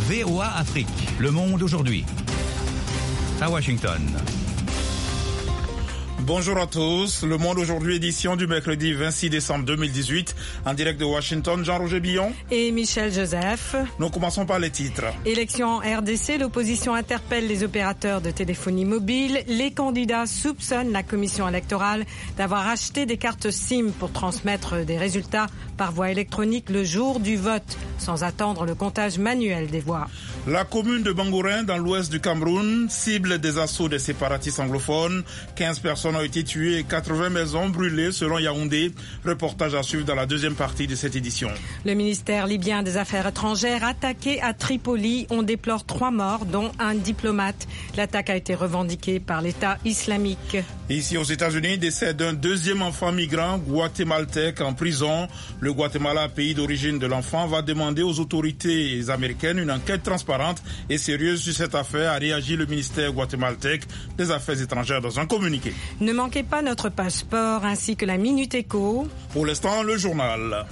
VOA Afrique, le monde aujourd'hui. À Washington. Bonjour à tous. Le Monde aujourd'hui, édition du mercredi 26 décembre 2018. En direct de Washington, Jean-Roger Billon et Michel Joseph. Nous commençons par les titres. Élection en RDC, l'opposition interpelle les opérateurs de téléphonie mobile. Les candidats soupçonnent la commission électorale d'avoir acheté des cartes SIM pour transmettre des résultats par voie électronique le jour du vote, sans attendre le comptage manuel des voix. La commune de Bangourin, dans l'ouest du Cameroun, cible des assauts des séparatistes anglophones. 15 personnes ont été tuées et 80 maisons brûlées selon Yaoundé. Reportage à suivre dans la deuxième partie de cette édition. Le ministère libyen des Affaires étrangères attaqué à Tripoli. On déplore 3 morts, dont un diplomate. L'attaque a été revendiquée par l'État islamique. Ici aux États-Unis, décès d'un deuxième enfant migrant guatémaltèque en prison. Le Guatemala, pays d'origine de l'enfant, va demander aux autorités américaines une enquête transparente et sérieuse sur cette affaire, a réagi le ministère guatémaltèque des Affaires étrangères dans un communiqué. Ne manquez pas notre passeport ainsi que la Minute Éco. Pour l'instant, le journal.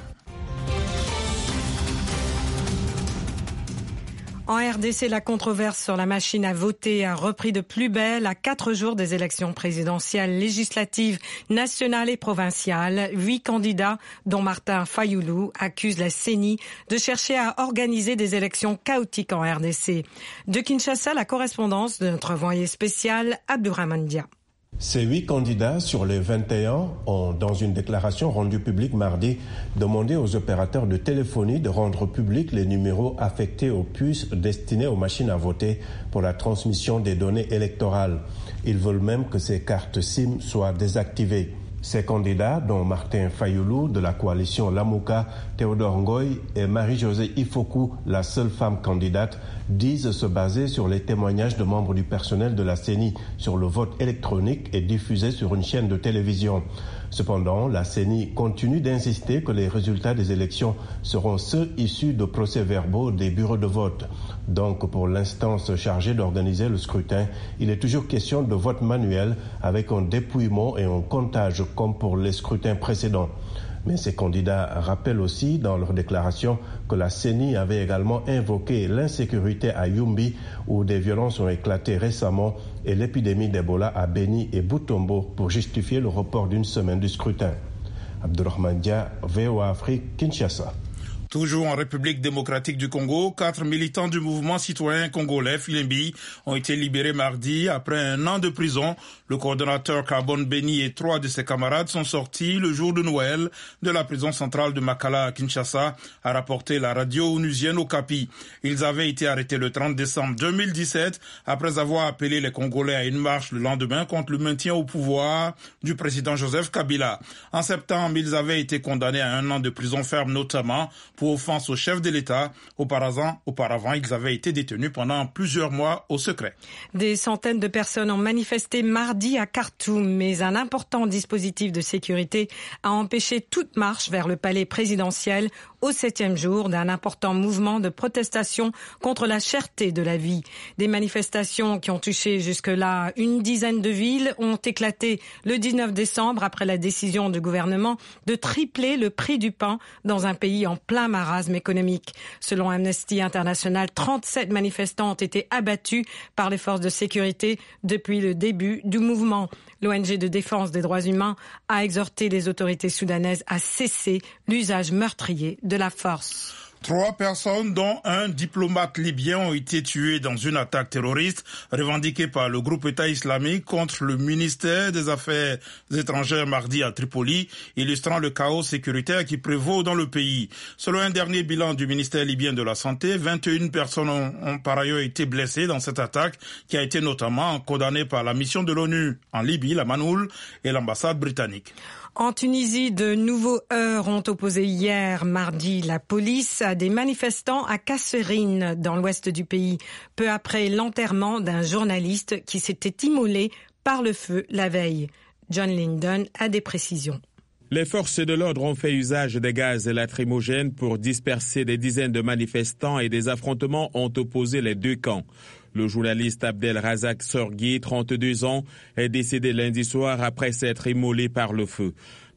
En RDC, la controverse sur la machine à voter a repris de plus belle à 4 jours des élections présidentielles, législatives, nationales et provinciales. 8 candidats, dont Martin Fayoulou, accusent la CENI de chercher à organiser des élections chaotiques en RDC. De Kinshasa, la correspondance de notre envoyé spécial, Abdourahmane Dia. Ces 8 candidats sur les 21 ont, dans une déclaration rendue publique mardi, demandé aux opérateurs de téléphonie de rendre publics les numéros affectés aux puces destinées aux machines à voter pour la transmission des données électorales. Ils veulent même que ces cartes SIM soient désactivées. Ces candidats, dont Martin Fayoulou de la coalition Lamouka, Théodore Ngoy et Marie-Josée Ifoku, la seule femme candidate, disent se baser sur les témoignages de membres du personnel de la CENI sur le vote électronique et diffusé sur une chaîne de télévision. Cependant, la CENI continue d'insister que les résultats des élections seront ceux issus de procès-verbaux des bureaux de vote. Donc, pour l'instance chargée d'organiser le scrutin, il est toujours question de vote manuel avec un dépouillement et un comptage comme pour les scrutins précédents. Mais ces candidats rappellent aussi dans leur déclaration que la CENI avait également invoqué l'insécurité à Yumbi où des violences ont éclaté récemment et l'épidémie d'Ebola à Beni et Butombo pour justifier le report d'une semaine du scrutin. Abdourahmane Dia, VOA Afrique, Kinshasa. Toujours en République démocratique du Congo, 4 militants du mouvement citoyen congolais, Filembi, ont été libérés mardi après un an de prison. Le coordonnateur Carbone Beni et 3 de ses camarades sont sortis le jour de Noël de la prison centrale de Makala à Kinshasa, a rapporté la radio onusienne Okapi. Ils avaient été arrêtés le 30 décembre 2017 après avoir appelé les Congolais à une marche le lendemain contre le maintien au pouvoir du président Joseph Kabila. En septembre, ils avaient été condamnés à 1 an de prison ferme notamment pour offense au chef de l'État. Auparavant, ils avaient été détenus pendant plusieurs mois au secret. Des centaines de personnes ont manifesté mardi à Khartoum, mais un important dispositif de sécurité a empêché toute marche vers le palais présidentiel au 7e jour d'un important mouvement de protestation contre la cherté de la vie. Des manifestations qui ont touché jusque-là une dizaine de villes ont éclaté le 19 décembre après la décision du gouvernement de tripler le prix du pain dans un pays en plein marasme économique. Selon Amnesty International, 37 manifestants ont été abattus par les forces de sécurité depuis le début du mouvement. L'ONG de défense des droits humains a exhorté les autorités soudanaises à cesser l'usage meurtrier de la force. 3 personnes, dont un diplomate libyen, ont été tuées dans une attaque terroriste revendiquée par le groupe État islamique contre le ministère des Affaires étrangères mardi à Tripoli, illustrant le chaos sécuritaire qui prévaut dans le pays. Selon un dernier bilan du ministère libyen de la Santé, 21 personnes ont par ailleurs été blessées dans cette attaque qui a été notamment condamnée par la mission de l'ONU en Libye, la Manoul, et l'ambassade britannique. En Tunisie, de nouveaux heurts ont opposé hier, mardi, la police à des manifestants à Kasserine, dans l'ouest du pays, peu après l'enterrement d'un journaliste qui s'était immolé par le feu la veille. John Lyndon a des précisions. Les forces de l'ordre ont fait usage des gaz lacrymogènes pour disperser des dizaines de manifestants et des affrontements ont opposé les deux camps. Le journaliste Abdel Razak Sorghi, 32 ans, est décédé lundi soir après s'être immolé par le feu.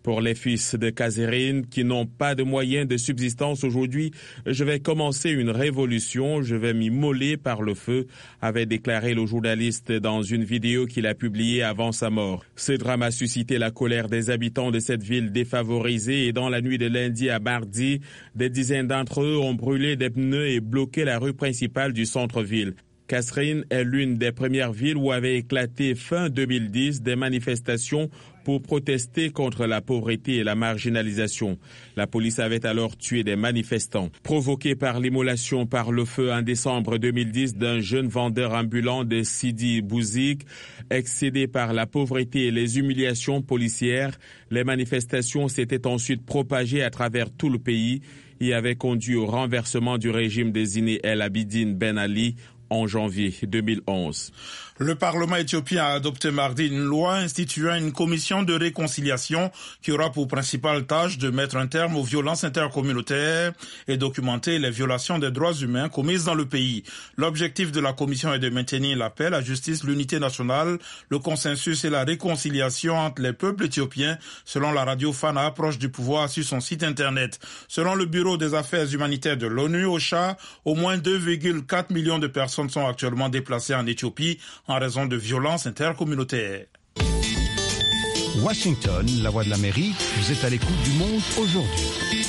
Pour les fils de Kasserine qui n'ont pas de moyens de subsistance aujourd'hui, je vais commencer une révolution, je vais m'immoler par le feu, avait déclaré le journaliste dans une vidéo qu'il a publiée avant sa mort. Ce drame a suscité la colère des habitants de cette ville défavorisée et dans la nuit de lundi à mardi, des dizaines d'entre eux ont brûlé des pneus et bloqué la rue principale du centre-ville. Kasserine est l'une des premières villes où avaient éclaté fin 2010 des manifestations pour protester contre la pauvreté et la marginalisation. La police avait alors tué des manifestants. Provoqué par l'immolation par le feu en décembre 2010 d'un jeune vendeur ambulant de Sidi Bouzik, excédé par la pauvreté et les humiliations policières, les manifestations s'étaient ensuite propagées à travers tout le pays et avaient conduit au renversement du régime désigné El Abidine Ben Ali en janvier 2011. Le Parlement éthiopien a adopté mardi une loi instituant une commission de réconciliation qui aura pour principale tâche de mettre un terme aux violences intercommunautaires et documenter les violations des droits humains commises dans le pays. L'objectif de la commission est de maintenir la paix, la justice, l'unité nationale, le consensus et la réconciliation entre les peuples éthiopiens, selon la radio Fana, proche du pouvoir, sur son site internet. Selon le Bureau des affaires humanitaires de l'ONU, OCHA, au moins 2,4 millions de personnes sont actuellement déplacées en Éthiopie en raison de violences intercommunautaires. Washington, la voix de l'Amérique, vous êtes à l'écoute du monde aujourd'hui.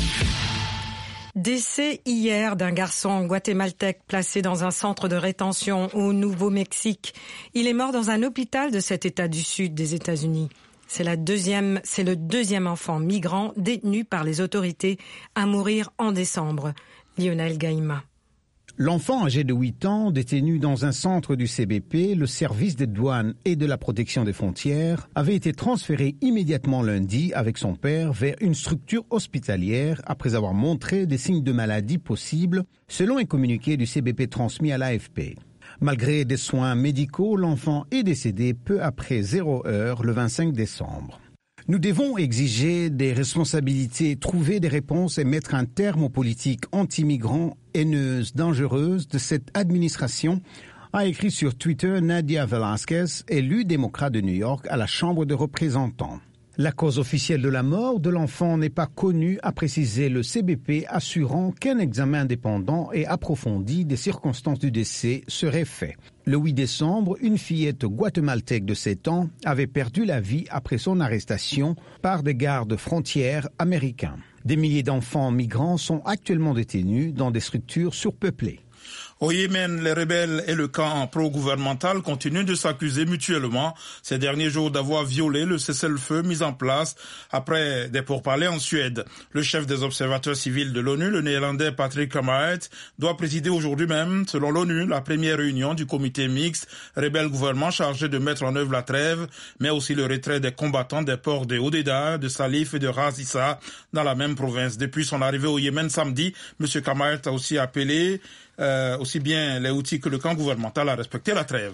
Décès hier d'un garçon guatémaltèque placé dans un centre de rétention au Nouveau-Mexique. Il est mort dans un hôpital de cet État du sud des États-Unis. C'est le deuxième enfant migrant détenu par les autorités à mourir en décembre. Lionel Gaïma. L'enfant âgé de 8 ans, détenu dans un centre du CBP, le service des douanes et de la protection des frontières, avait été transféré immédiatement lundi avec son père vers une structure hospitalière après avoir montré des signes de maladie possibles, selon un communiqué du CBP transmis à l'AFP. Malgré des soins médicaux, l'enfant est décédé peu après 0 heure le 25 décembre. Nous devons exiger des responsabilités, trouver des réponses et mettre un terme aux politiques anti-migrants haineuses, dangereuses de cette administration, a écrit sur Twitter Nadia Velasquez, élue démocrate de New York à la Chambre des représentants. La cause officielle de la mort de l'enfant n'est pas connue, a précisé le CBP, assurant qu'un examen indépendant et approfondi des circonstances du décès serait fait. Le 8 décembre, une fillette guatémaltèque de 7 ans avait perdu la vie après son arrestation par des gardes frontières américains. Des milliers d'enfants migrants sont actuellement détenus dans des structures surpeuplées. Au Yémen, les rebelles et le camp pro-gouvernemental continuent de s'accuser mutuellement ces derniers jours d'avoir violé le cessez-le-feu mis en place après des pourparlers en Suède. Le chef des observateurs civils de l'ONU, le néerlandais Patrick Kammereit, doit présider aujourd'hui même, selon l'ONU, la première réunion du comité mixte rebelle-gouvernement chargé de mettre en œuvre la trêve, mais aussi le retrait des combattants des ports de Hodeidah, de Salif et de Ras Issa dans la même province. Depuis son arrivée au Yémen samedi, M. Kammereit a aussi appelé aussi bien les Houthis que le camp gouvernemental à respecter la trêve.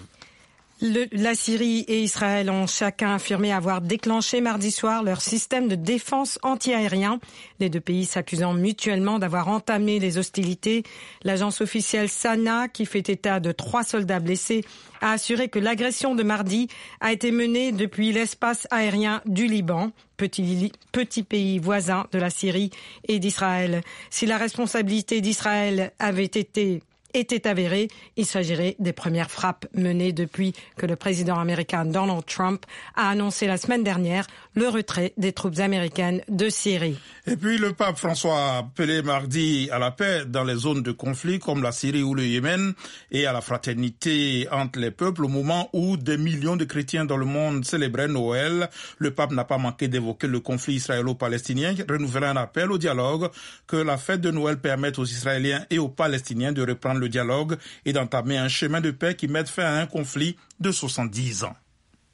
La Syrie et Israël ont chacun affirmé avoir déclenché mardi soir leur système de défense anti-aérien, les deux pays s'accusant mutuellement d'avoir entamé les hostilités. L'agence officielle Sana, qui fait état de 3 soldats blessés, a assuré que l'agression de mardi a été menée depuis l'espace aérien du Liban, petit pays voisin de la Syrie et d'Israël. Si la responsabilité d'Israël était avérée, il s'agirait des premières frappes menées depuis que le président américain Donald Trump a annoncé la semaine dernière le retrait des troupes américaines de Syrie. Et puis le pape François a appelé mardi à la paix dans les zones de conflit comme la Syrie ou le Yémen et à la fraternité entre les peuples au moment où des millions de chrétiens dans le monde célébraient Noël. Le pape n'a pas manqué d'évoquer le conflit israélo-palestinien, renouvelant un appel au dialogue, que la fête de Noël permette aux Israéliens et aux Palestiniens de reprendre le dialogue et d'entamer un chemin de paix qui mette fin à un conflit de 70 ans.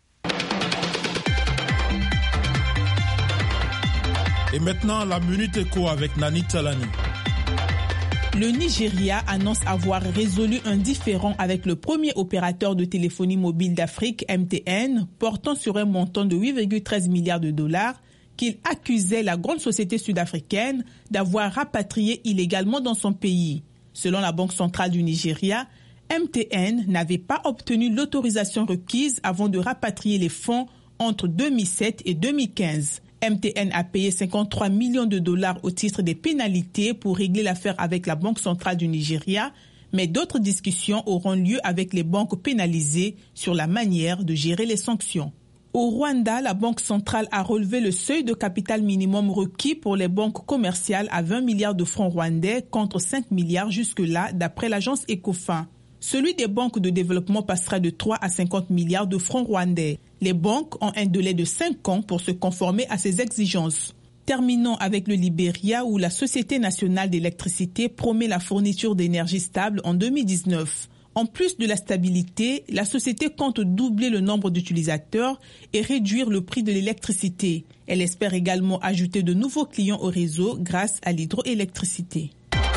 Et maintenant, la Minute Éco avec Nani Talani. Le Nigeria annonce avoir résolu un différend avec le premier opérateur de téléphonie mobile d'Afrique, MTN, portant sur un montant de 8,13 milliards de dollars qu'il accusait la grande société sud-africaine d'avoir rapatrié illégalement dans son pays. Selon la Banque centrale du Nigeria, MTN n'avait pas obtenu l'autorisation requise avant de rapatrier les fonds entre 2007 et 2015. MTN a payé 53 millions de dollars au titre des pénalités pour régler l'affaire avec la Banque centrale du Nigeria, mais d'autres discussions auront lieu avec les banques pénalisées sur la manière de gérer les sanctions. Au Rwanda, la Banque centrale a relevé le seuil de capital minimum requis pour les banques commerciales à 20 milliards de francs rwandais contre 5 milliards jusque-là, d'après l'agence Ecofin. Celui des banques de développement passera de 3 à 50 milliards de francs rwandais. Les banques ont un délai de 5 ans pour se conformer à ces exigences. Terminons avec le Libéria où la Société nationale d'électricité promet la fourniture d'énergie stable en 2019. En plus de la stabilité, la société compte doubler le nombre d'utilisateurs et réduire le prix de l'électricité. Elle espère également ajouter de nouveaux clients au réseau grâce à l'hydroélectricité.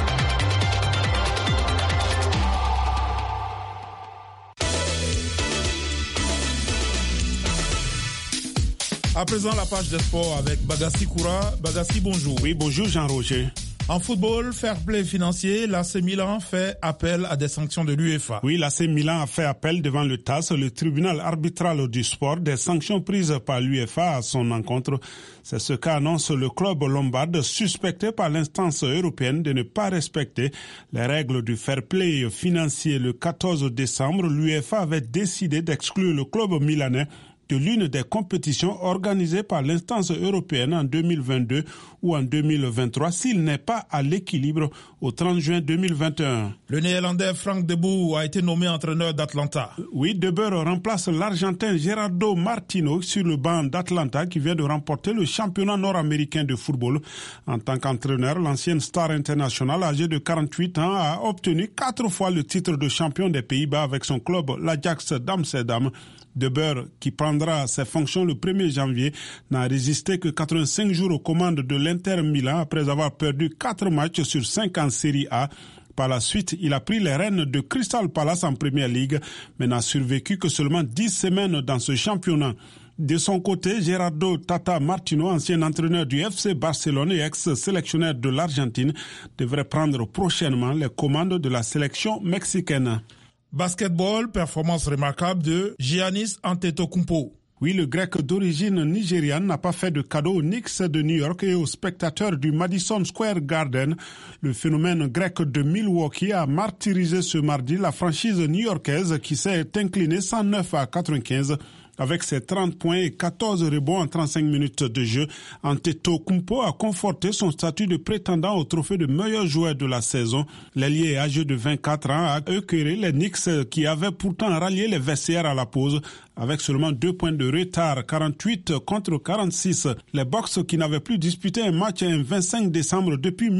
À présent, la page des sports avec Bagassi Koura. Bagassi, bonjour. Oui, bonjour Jean-Roger. En football, fair play financier, l'AC Milan fait appel à des sanctions de l'UEFA. Oui, l'AC Milan a fait appel devant le TAS, le tribunal arbitral du sport, des sanctions prises par l'UEFA à son encontre. C'est ce qu'annonce le club lombarde, suspecté par l'instance européenne de ne pas respecter les règles du fair play financier. Le 14 décembre, l'UEFA avait décidé d'exclure le club milanais de l'une des compétitions organisées par l'instance européenne en 2022 ou en 2023 s'il n'est pas à l'équilibre au 30 juin 2021. Le Néerlandais Frank de Boer a été nommé entraîneur d'Atlanta. Oui, De Boer remplace l'Argentin Gerardo Martino sur le banc d'Atlanta qui vient de remporter le championnat nord-américain de football. En tant qu'entraîneur, l'ancienne star internationale âgée de 48 ans a obtenu 4 fois le titre de champion des Pays-Bas avec son club, l'Ajax d'Amsterdam. De Boer, qui prendra ses fonctions le 1er janvier, n'a résisté que 85 jours aux commandes de l'Inter Milan après avoir perdu 4 matchs sur 5 en Série A. Par la suite, il a pris les rênes de Crystal Palace en Premier League, mais n'a survécu que seulement 10 semaines dans ce championnat. De son côté, Gerardo Tata Martino, ancien entraîneur du FC Barcelone et ex-sélectionneur de l'Argentine, devrait prendre prochainement les commandes de la sélection mexicaine. Basketball, performance remarquable de Giannis Antetokounmpo. Oui, le grec d'origine nigériane n'a pas fait de cadeau aux Knicks de New York et aux spectateurs du Madison Square Garden. Le phénomène grec de Milwaukee a martyrisé ce mardi la franchise new-yorkaise qui s'est inclinée 109 à 95. Avec ses 30 points et 14 rebonds en 35 minutes de jeu, Antetokounmpo a conforté son statut de prétendant au trophée de meilleur joueur de la saison. L'ailier âgé de 24 ans a écœuré les Knicks qui avaient pourtant rallié les vestiaires à la pause. Avec seulement 2 points de retard, 48 contre 46. Les Bucks qui n'avaient plus disputé un match un 25 décembre depuis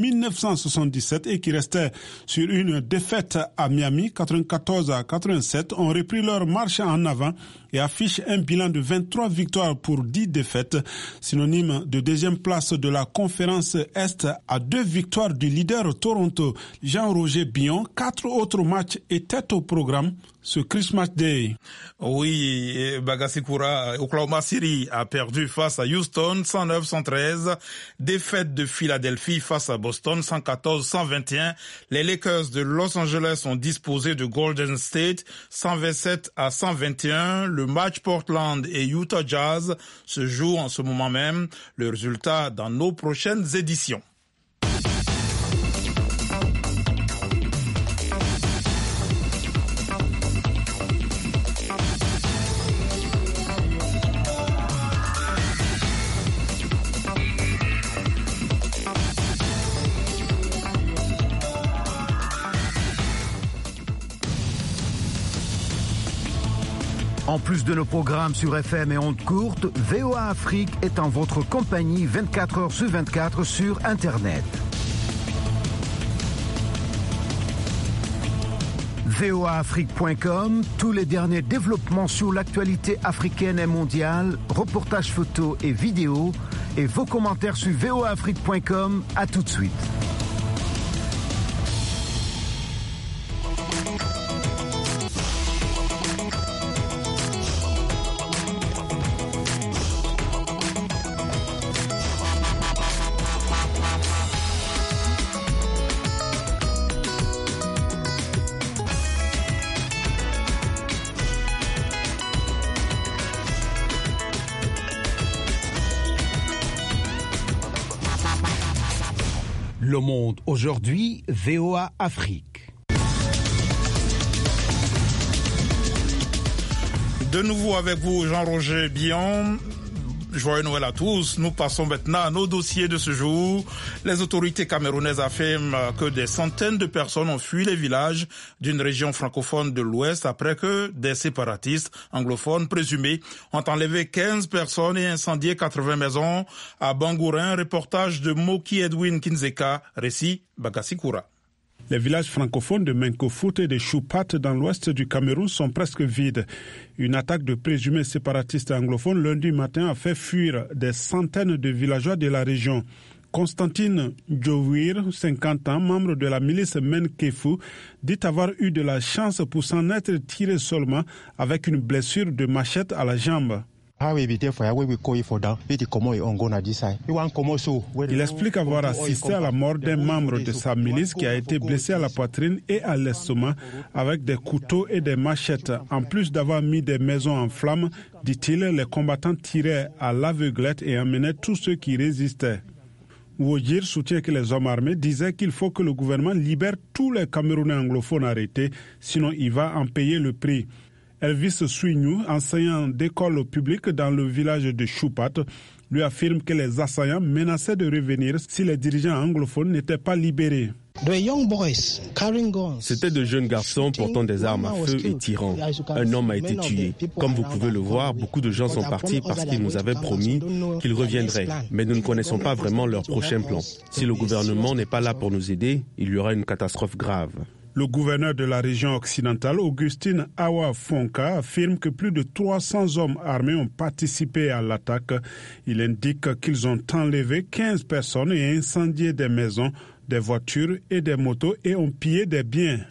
1977 et qui restaient sur une défaite à Miami, 94 à 87, ont repris leur marche en avant et affichent un bilan de 23 victoires pour 10 défaites, synonyme de deuxième place de la conférence Est à 2 victoires du leader Toronto. Jean-Roger Billon, 4 autres matchs étaient au programme ce Christmas Day. Oui, Bagassi Koura, Oklahoma City a perdu face à Houston 109-113, défaite de Philadelphie face à Boston 114-121. Les Lakers de Los Angeles ont disposé de Golden State 127-121. Le match Portland et Utah Jazz se joue en ce moment même. Le résultat dans nos prochaines éditions. En plus de nos programmes sur FM et ondes courtes, VOA Afrique est en votre compagnie 24 heures sur 24 sur Internet. voaafrique.com, tous les derniers développements sur l'actualité africaine et mondiale, reportages photos et vidéos, et vos commentaires sur voaafrique.com. À tout de suite. Le Monde aujourd'hui, VOA Afrique. De nouveau avec vous, Jean-Roger Billon. Joyeux Noël à tous. Nous passons maintenant à nos dossiers de ce jour. Les autorités camerounaises affirment que des centaines de personnes ont fui les villages d'une région francophone de l'Ouest après que des séparatistes anglophones présumés ont enlevé 15 personnes et incendié 80 maisons à Bangourin. Reportage de Moki Edwin Kinzeka, récit Bagassi-Koura. Les villages francophones de Menkofout et de Choupat dans l'ouest du Cameroun sont presque vides. Une attaque de présumés séparatistes anglophones lundi matin a fait fuir des centaines de villageois de la région. Constantine Djouir, 50 ans, membre de la milice Menkefu, dit avoir eu de la chance pour s'en être tiré seulement avec une blessure de machette à la jambe. Il explique avoir assisté à la mort d'un membre de sa milice qui a été blessé à la poitrine et à l'estomac avec des couteaux et des machettes. En plus d'avoir mis des maisons en flammes, dit-il, les combattants tiraient à l'aveuglette et emmenaient tous ceux qui résistaient. Wojir soutient que les hommes armés disaient qu'il faut que le gouvernement libère tous les Camerounais anglophones arrêtés, sinon il va en payer le prix. Elvis Suignou, enseignant d'école publique dans le village de Choupat, lui affirme que les assaillants menaçaient de revenir si les dirigeants anglophones n'étaient pas libérés. C'était de jeunes garçons portant des armes à feu et tirant. Un homme a été tué. Comme vous pouvez le voir, beaucoup de gens sont partis parce qu'ils nous avaient promis qu'ils reviendraient. Mais nous ne connaissons pas vraiment leur prochain plan. Si le gouvernement n'est pas là pour nous aider, il y aura une catastrophe grave. Le gouverneur de la région occidentale, Augustine Awa Fonka, affirme que plus de 300 hommes armés ont participé à l'attaque. Il indique qu'ils ont enlevé 15 personnes et incendié des maisons, des voitures et des motos et ont pillé des biens.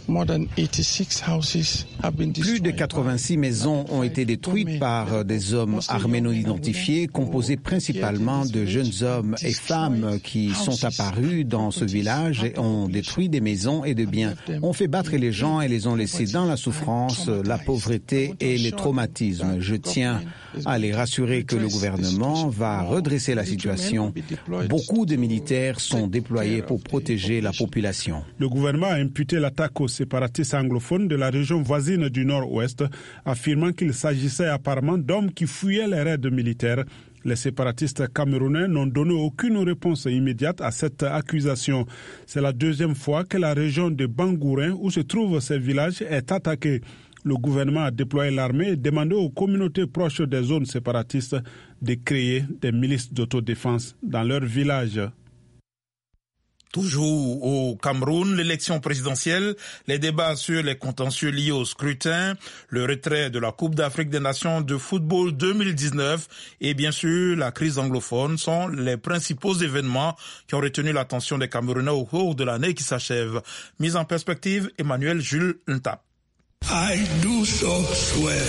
Plus de 86 maisons ont été détruites par des hommes armés non identifiés, composés principalement de jeunes hommes et femmes qui sont apparus dans ce village et ont détruit des maisons et des biens. On fait battre les gens et les ont laissés dans la souffrance, la pauvreté et les traumatismes. Je tiens à les rassurer que le gouvernement va redresser la situation. Beaucoup de militaires sont déployés pour protéger la population. Le gouvernement a imputé l'attaque aux séparatistes anglophones de la région voisine du nord-ouest, affirmant qu'il s'agissait apparemment d'hommes qui fuyaient les raids militaires. Les séparatistes camerounais n'ont donné aucune réponse immédiate à cette accusation. C'est la deuxième fois que la région de Bangourin, où se trouvent ces villages, est attaquée. Le gouvernement a déployé l'armée et demandé aux communautés proches des zones séparatistes de créer des milices d'autodéfense dans leurs villages. Toujours au Cameroun, l'élection présidentielle, les débats sur les contentieux liés au scrutin, le retrait de la Coupe d'Afrique des Nations de football 2019 et bien sûr la crise anglophone sont les principaux événements qui ont retenu l'attention des Camerounais au cours de l'année qui s'achève. Mise en perspective, Emmanuel Jules Ntap. I do so swear.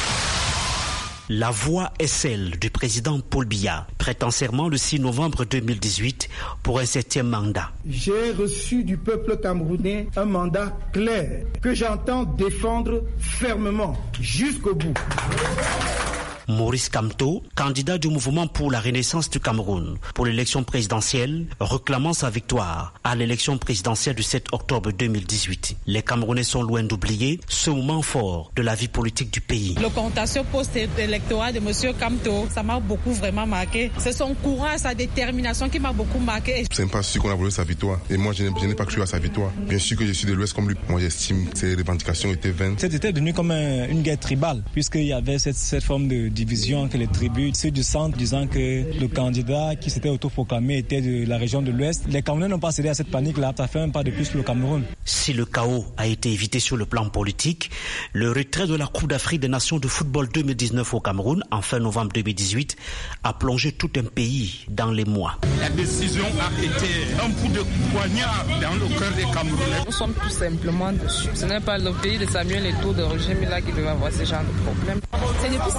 La voix est celle du président Paul Biya, prêtant serment le 6 novembre 2018 pour un 7e mandat. J'ai reçu du peuple camerounais un mandat clair que j'entends défendre fermement jusqu'au bout. Maurice Kamto, candidat du mouvement pour la renaissance du Cameroun pour l'élection présidentielle, réclamant sa victoire à l'élection présidentielle du 7 octobre 2018. Les Camerounais sont loin d'oublier ce moment fort de la vie politique du pays. Le contentieux post-électoral de M. Kamto, ça m'a beaucoup vraiment marqué. C'est son courage, sa détermination qui m'a beaucoup marqué. C'est pas sûr qu'on a voulu sa victoire. Et moi, je n'ai pas cru à sa victoire. Bien sûr que je suis de l'Ouest comme lui. Moi, j'estime que ses revendications étaient vaines. C'était devenu comme une guerre tribale, puisqu'il y avait cette forme de division que les tribus, ceux du centre disant que le candidat qui s'était autoproclamé était de la région de l'Ouest. Les Camerounais n'ont pas cédé à cette panique-là. Ça fait un pas de plus pour le Cameroun. Si le chaos a été évité sur le plan politique, le retrait de la Coupe d'Afrique des Nations de football 2019 au Cameroun, en fin novembre 2018, a plongé tout un pays dans les mois. La décision a été un coup de poignard dans le cœur des Camerounais. Nous sommes tout simplement dessus. Ce n'est pas le pays de Samuel Eto'o de Roger Mila qui devait avoir ce genre de problème. C'est depuis 5 ans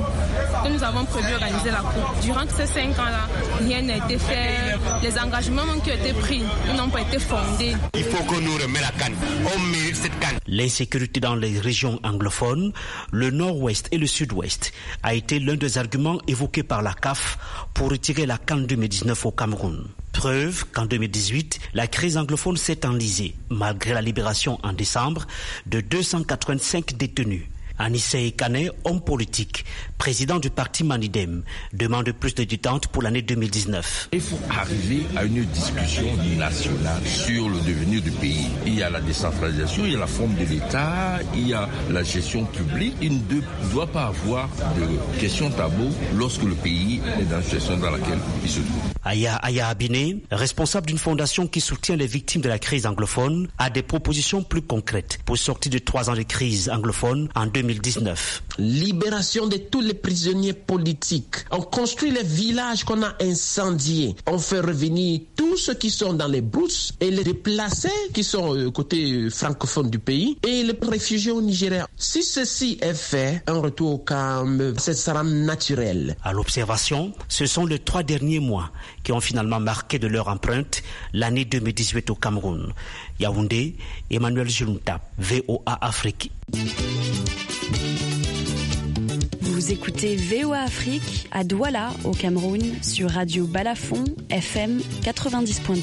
que nous avons prévu organiser la Coupe. Durant ces 5 ans-là, rien n'a été fait. Les engagements qui ont été pris, ils n'ont pas été fondés. Il faut que nous remettions la CAN. On mérite cette CAN. L'insécurité dans les régions anglophones, le nord-ouest et le sud-ouest, a été l'un des arguments évoqués par la CAF pour retirer la CAN 2019 au Cameroun. Preuve qu'en 2018, la crise anglophone s'est enlisée, malgré la libération en décembre de 285 détenus. Anissé Kane, homme politique, président du parti Manidem, demande plus de détente pour l'année 2019. Il faut arriver à une discussion nationale sur le devenir du pays. Il y a la décentralisation, il y a la forme de l'État, il y a la gestion publique. Il ne doit pas avoir de questions tabou lorsque le pays est dans la situation dans laquelle il se trouve. Aya Abine, responsable d'une fondation qui soutient les victimes de la crise anglophone, a des propositions plus concrètes pour sortir de 3 ans de crise anglophone en 2019. Libération de tous les prisonniers politiques. On construit les villages qu'on a incendiés. On fait revenir tous ceux qui sont dans les brousses et les déplacés qui sont côté francophone du pays et les réfugiés au Nigeria. Si ceci est fait, un retour au calme, ce sera naturel. À l'observation, ce sont les 3 derniers mois qui ont finalement marqué de leur empreinte l'année 2018 au Cameroun. Yaoundé, Emmanuel Julunta, VOA Afrique. Vous écoutez VOA Afrique à Douala, au Cameroun, sur Radio Balafon, FM 90.2.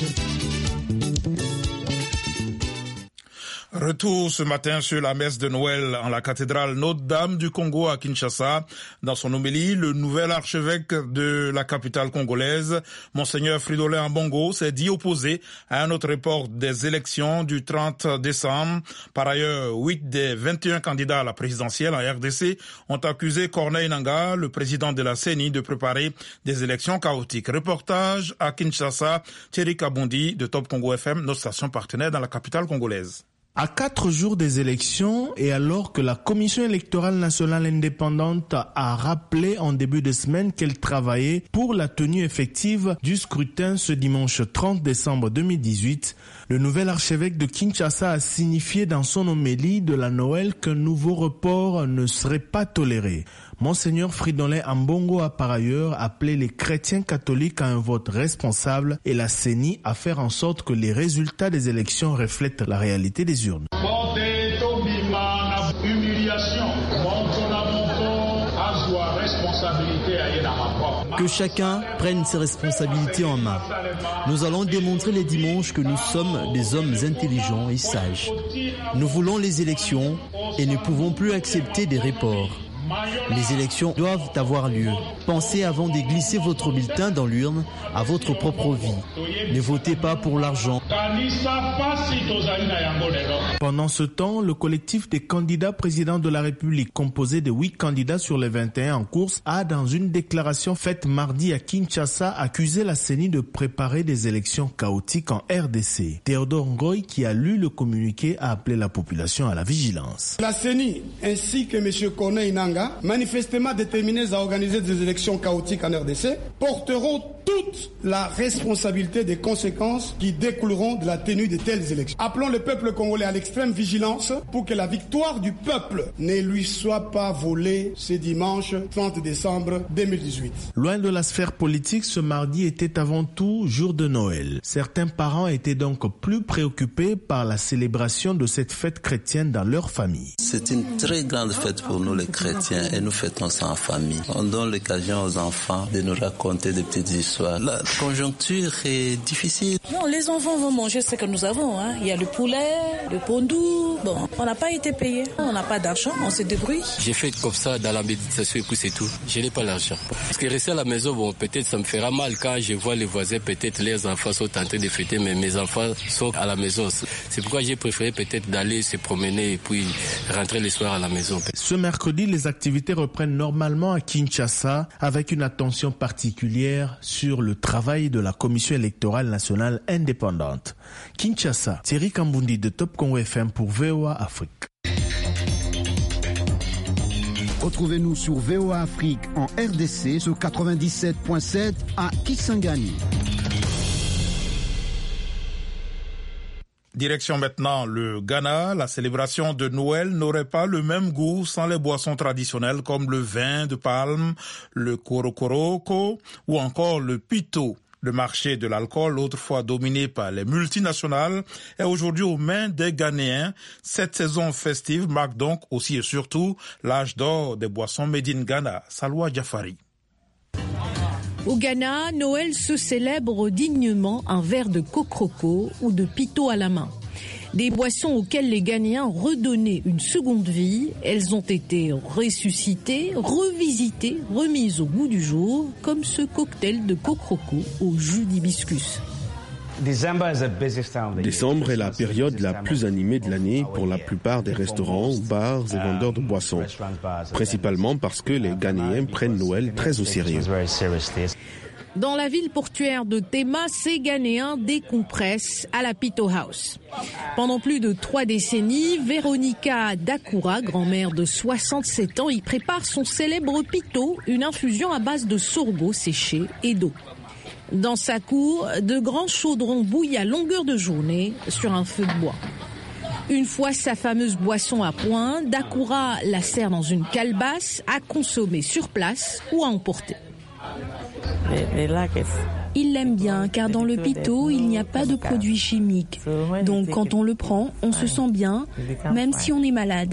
Retour ce matin sur la messe de Noël en la cathédrale Notre-Dame du Congo à Kinshasa. Dans son homélie, le nouvel archevêque de la capitale congolaise, Monseigneur Fridolin Ambongo, s'est dit opposé à un autre report des élections du 30 décembre. Par ailleurs, 8 des 21 candidats à la présidentielle en RDC ont accusé Corneille Nangaa, le président de la CENI, de préparer des élections chaotiques. Reportage à Kinshasa, Thierry Kabondi de Top Congo FM, notre station partenaire dans la capitale congolaise. À 4 jours des élections et alors que la Commission électorale nationale indépendante a rappelé en début de semaine qu'elle travaillait pour la tenue effective du scrutin ce dimanche 30 décembre 2018, le nouvel archevêque de Kinshasa a signifié dans son homélie de la Noël qu'un nouveau report ne serait pas toléré. Monseigneur Fridolin Ambongo a par ailleurs appelé les chrétiens catholiques à un vote responsable et la CENI à faire en sorte que les résultats des élections reflètent la réalité des urnes. Que chacun prenne ses responsabilités en main. Nous allons démontrer les dimanches que nous sommes des hommes intelligents et sages. Nous voulons les élections et ne pouvons plus accepter des reports. Les élections doivent avoir lieu. Pensez avant de glisser votre bulletin dans l'urne à votre propre vie. Ne votez pas pour l'argent. Pendant ce temps, le collectif des candidats présidents de la République, composé de 8 candidats sur les 21 en course, a dans une déclaration faite mardi à Kinshasa accusé la CENI de préparer des élections chaotiques en RDC. Théodore Ngoy, qui a lu le communiqué, a appelé la population à la vigilance. La CENI ainsi que M. Corneille Nangaa, manifestement déterminés à organiser des élections chaotiques en RDC, porteront toute la responsabilité des conséquences qui découleront de la tenue de telles élections. Appelons le peuple congolais à l'extrême vigilance pour que la victoire du peuple ne lui soit pas volée ce dimanche 30 décembre 2018. Loin de la sphère politique, ce mardi était avant tout jour de Noël. Certains parents étaient donc plus préoccupés par la célébration de cette fête chrétienne dans leur famille. C'est une très grande fête pour nous les chrétiens et nous fêtons ça en famille. On donne l'occasion aux enfants de nous raconter des petites histoires. La conjoncture est difficile. Non, les enfants vont manger ce que nous avons. Il y a le poulet, le pondou. Bon, on n'a pas été payé. On n'a pas d'argent, on se débrouille. J'ai fait comme ça dans la méditation et puis c'est tout. Je n'ai pas l'argent. Parce que rester à la maison, bon, peut-être ça me fera mal quand je vois les voisins, peut-être leurs enfants sont en train de fêter, mais mes enfants sont à la maison. C'est pourquoi j'ai préféré peut-être d'aller se promener et puis rentrer le soir à la maison. Ce mercredi, les activités reprennent normalement à Kinshasa avec une attention particulière sur le travail de la Commission électorale nationale indépendante. Kinshasa, Thierry Kambundi de Top Congo FM pour VOA Afrique. Retrouvez-nous sur VOA Afrique en RDC sur 97.7 à Kisangani. Direction maintenant le Ghana. La célébration de Noël n'aurait pas le même goût sans les boissons traditionnelles comme le vin de palme, le korokoroko ou encore le pito. Le marché de l'alcool, autrefois dominé par les multinationales, est aujourd'hui aux mains des Ghanéens. Cette saison festive marque donc aussi et surtout l'âge d'or des boissons made in Ghana. Salwa Jafari. Au Ghana, Noël se célèbre dignement un verre de kokroko ou de pito à la main. Des boissons auxquelles les Ghanéens redonnaient une seconde vie. Elles ont été ressuscitées, revisitées, remises au goût du jour, comme ce cocktail de kokroko au jus d'hibiscus. Décembre est la période la plus animée de l'année pour la plupart des restaurants, bars et vendeurs de boissons. Principalement parce que les Ghanéens prennent Noël très au sérieux. Dans la ville portuaire de Tema, ces Ghanéens décompressent à la Pito House. Pendant plus de 3 décennies, Véronica Dakoura, grand-mère de 67 ans, y prépare son célèbre pito, une infusion à base de sorgho séché et d'eau. Dans sa cour, de grands chaudrons bouillent à longueur de journée sur un feu de bois. Une fois sa fameuse boisson à point, Dakoura la sert dans une calebasse à consommer sur place ou à emporter. Ils l'aiment bien car dans le pito, il n'y a pas de produits chimiques. Donc quand on le prend, on se sent bien, même si on est malade.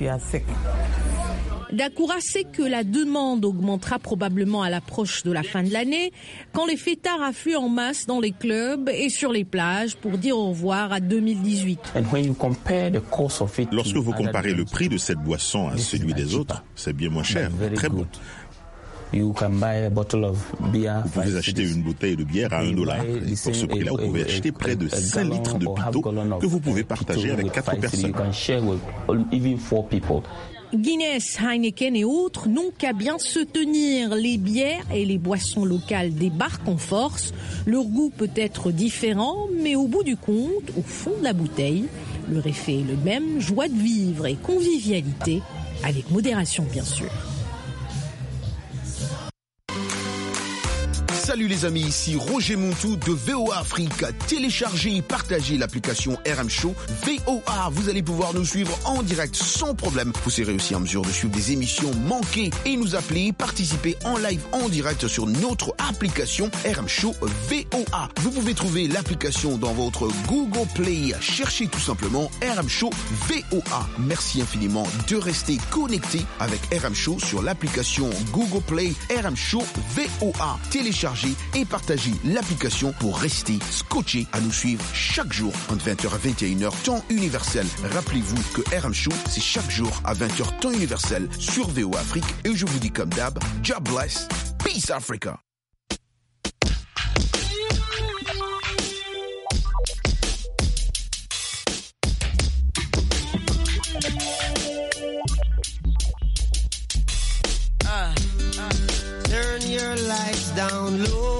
Dakoura sait que la demande augmentera probablement à l'approche de la fin de l'année, quand les fêtards affluent en masse dans les clubs et sur les plages pour dire au revoir à 2018. Lorsque vous comparez le prix de cette boisson à celui des autres, c'est bien moins cher, très bon. Vous pouvez acheter une bouteille de bière à $1. Et pour ce prix-là, vous pouvez acheter près de 5 litres de pito que vous pouvez partager avec 4 personnes. Guinness, Heineken et autres n'ont qu'à bien se tenir. Les bières et les boissons locales débarquent en force. Leur goût peut être différent, mais au bout du compte, au fond de la bouteille, leur effet est le même, joie de vivre et convivialité, avec modération bien sûr. Salut les amis, ici Roger Montou de VOA Afrique. Téléchargez et partagez l'application RM Show VOA. Vous allez pouvoir nous suivre en direct sans problème. Vous serez aussi en mesure de suivre des émissions manquées et nous appeler, participer en live en direct sur notre application RM Show VOA. Vous pouvez trouver l'application dans votre Google Play. Cherchez tout simplement RM Show VOA. Merci infiniment de rester connecté avec RM Show sur l'application Google Play RM Show VOA. Téléchargez et partagez l'application pour rester scotché à nous suivre chaque jour entre 20h à 21h temps universel. Rappelez-vous que RM Show, c'est chaque jour à 20h temps universel sur VOA Afrique. Et je vous dis comme d'hab, God bless, peace Africa. Turn your lights down low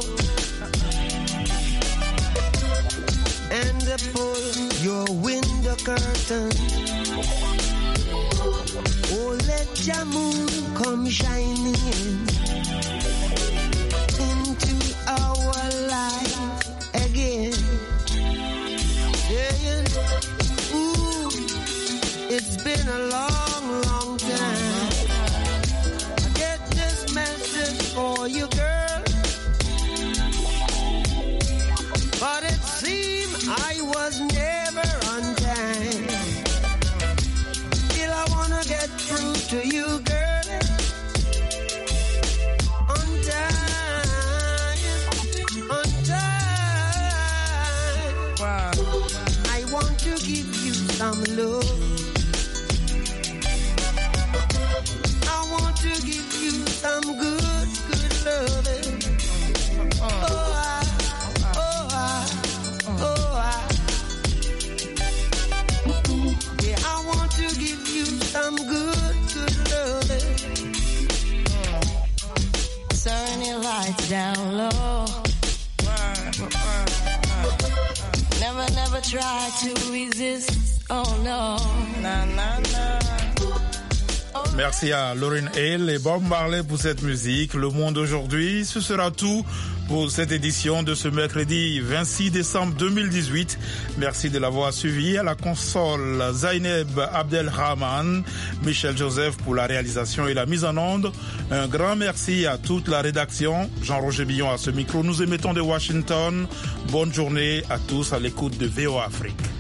and pull your window curtain. Oh, let your moon come shining into our life again. Yeah. Ooh, it's been a long, long time. For you, girl, but it seemed I was never on time. Still I wanna get through to you, girl, on time. Wow. I want to give you some love. I want to give you some good loving. Yeah, I want to give you some good loving. Turn your lights down low. Never try to resist. Oh no. Merci. Merci à Lauryn Hill et Bob Marley pour cette musique. Le Monde aujourd'hui, ce sera tout pour cette édition de ce mercredi 26 décembre 2018. Merci de l'avoir suivi. À la console, Zaineb Abdelrahman, Michel Joseph pour la réalisation et la mise en onde. Un grand merci à toute la rédaction. Jean-Roger Billon à ce micro. Nous émettons de Washington. Bonne journée à tous à l'écoute de VOA Afrique.